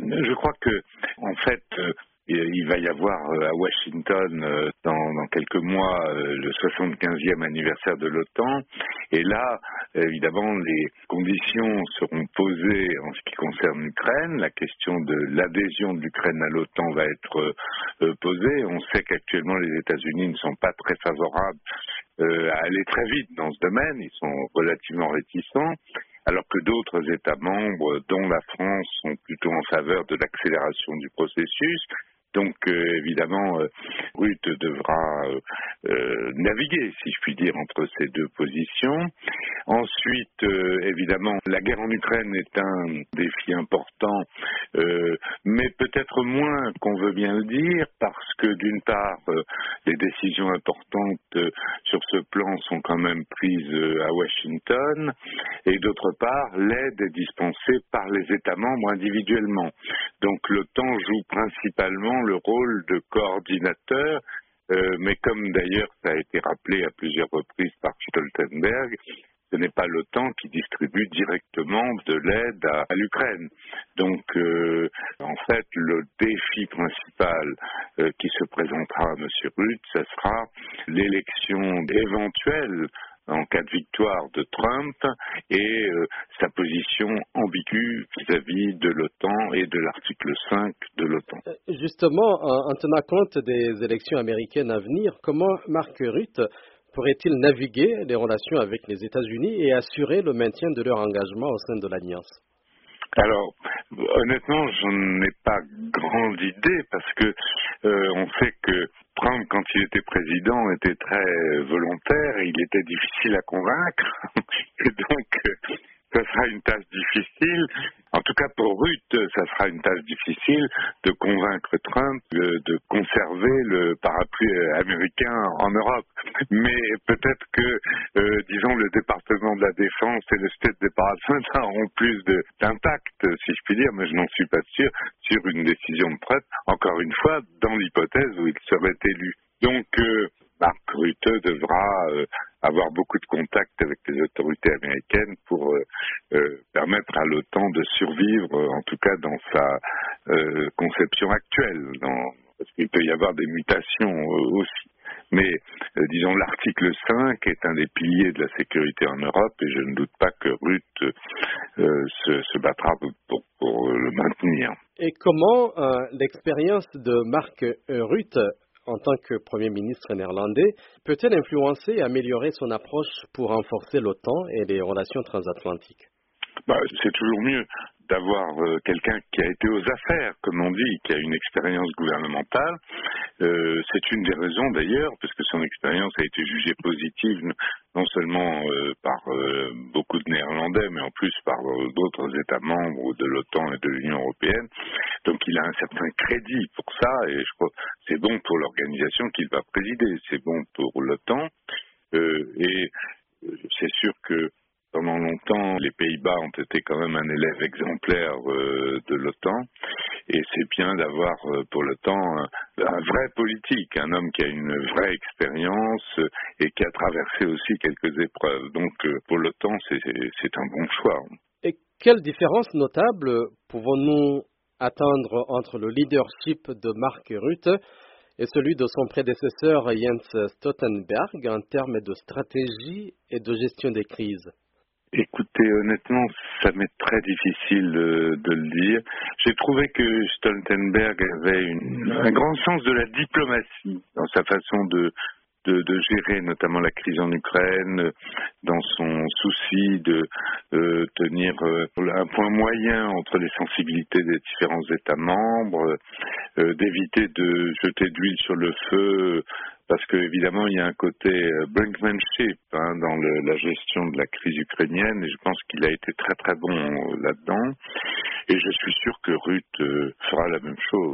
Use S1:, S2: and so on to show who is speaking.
S1: Je crois que, en fait, il va y avoir à Washington dans quelques mois le 75e anniversaire de l'OTAN. Et là, évidemment, les conditions seront posées en ce qui concerne l'Ukraine. La question de l'adhésion de l'Ukraine à l'OTAN va être posée. On sait qu'actuellement, les États-Unis ne sont pas très favorables à aller très vite dans ce domaine. Ils sont relativement réticents, alors que d'autres États membres, dont la France, sont plutôt en faveur de l'accélération du processus. Donc, évidemment, Rutte devra naviguer, si je puis dire, entre ces deux positions. Ensuite, évidemment, la guerre en Ukraine est un défi important, mais peut-être moins qu'on veut bien le dire, parce que d'une part, les décisions importantes sur ce plan sont quand même prises à Washington, et d'autre part, l'aide est dispensée par les États membres individuellement. Donc l'OTAN joue principalement le rôle de coordinateur, mais comme d'ailleurs ça a été rappelé à plusieurs reprises par Stoltenberg, ce n'est pas l'OTAN qui distribue directement de l'aide à l'Ukraine. Donc, en fait, le défi principal qui se présentera à M. Rutte, ce sera l'élection éventuelle en cas de victoire de Trump et sa position ambiguë vis-à-vis de l'OTAN et de l'article 5 de l'OTAN.
S2: Justement, en tenant compte des élections américaines à venir, comment Mark Rutte pourrait-il naviguer les relations avec les États-Unis et assurer le maintien de leur engagement au sein de l'Alliance?
S1: Alors, honnêtement, je n'ai pas grande idée parce que on sait que Trump, quand il était président, était très volontaire et il était difficile à convaincre. Et donc, ça sera une tâche difficile. En tout cas, pour Rutte, ça sera une tâche difficile de convaincre Trump de conserver le parapluie américain en Europe. Mais peut-être que, disons, le département de la Défense et le State Department auront plus d'impact, si je puis dire, mais je n'en suis pas sûr, sur une décision de Trump, encore une fois, dans l'hypothèse où il serait élu. Donc, Mark Rutte devra avoir beaucoup de contacts avec les autorités américaines pour permettre à l'OTAN de survivre, en tout cas dans sa conception actuelle, parce qu'il peut y avoir des mutations aussi. Mais, disons, l'article 5 est un des piliers de la sécurité en Europe et je ne doute pas que Rutte se battra pour le maintenir.
S2: Et comment l'expérience de Mark Rutte en tant que Premier ministre néerlandais, peut-elle influencer et améliorer son approche pour renforcer l'OTAN et les relations transatlantiques?
S1: C'est toujours mieux d'avoir quelqu'un qui a été aux affaires, comme on dit, qui a une expérience gouvernementale. C'est une des raisons d'ailleurs, parce que son expérience a été jugée positive, non seulement par beaucoup de Néerlandais, mais en plus par d'autres États membres de l'OTAN et de l'Union européenne. Donc il a un certain crédit pour ça, et je crois que c'est bon pour l'organisation qu'il va présider, c'est bon pour l'OTAN. Et c'est sûr que pendant longtemps, les Pays-Bas ont été quand même un élève exemplaire de l'OTAN, et c'est bien d'avoir pour l'OTAN un vrai politique, un homme qui a une vraie expérience et qui a traversé aussi quelques épreuves. Donc pour l'OTAN, c'est un bon choix.
S2: Et quelle différence notable pouvons-nous attendre entre le leadership de Mark Rutte et celui de son prédécesseur Jens Stoltenberg en termes de stratégie et de gestion des crises?
S1: Écoutez, honnêtement, ça m'est très difficile de le dire. J'ai trouvé que Stoltenberg avait un grand sens de la diplomatie dans sa façon de gérer notamment la crise en Ukraine, dans son souci de tenir un point moyen entre les sensibilités des différents États membres, d'éviter de jeter de l'huile sur le feu, parce qu'évidemment il y a un côté brinkmanship dans la gestion de la crise ukrainienne, et je pense qu'il a été très très bon là-dedans, et je suis sûr que Rutte fera la même chose.